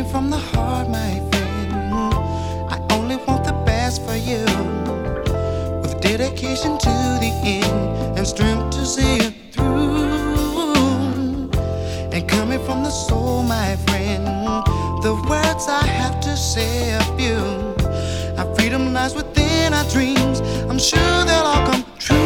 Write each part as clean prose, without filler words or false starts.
from the heart, my friend. I only want the best for you, with dedication to the end and strength to see it through. And coming from the soul, my friend, the words I have to say are few. Our freedom lies within our dreams. I'm sure they'll all come true.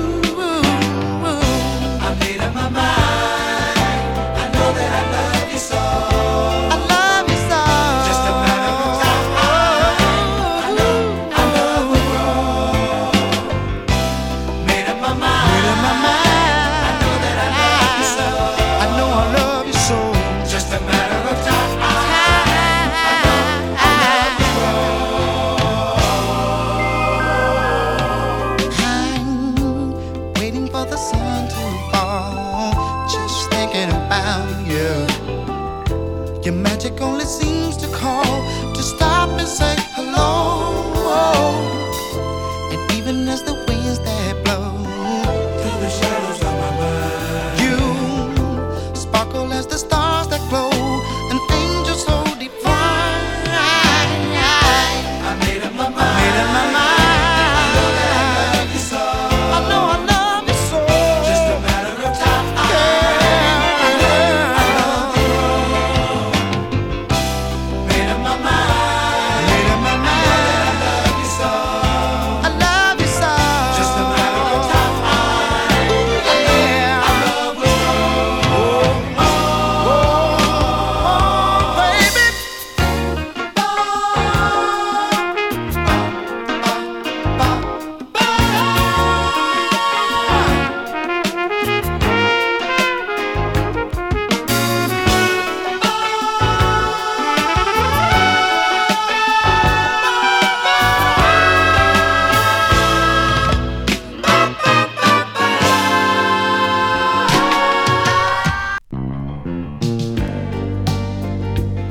I made up my mind. I know that I love you so. I love you so. Just a matter of time. I know our love will grow. Made up my mind. Made up my mind. I know that I love you so. I know I love you so. Just a matter of time. For the sun to fall, just thinking about you. Your magic only seems to call to stop and say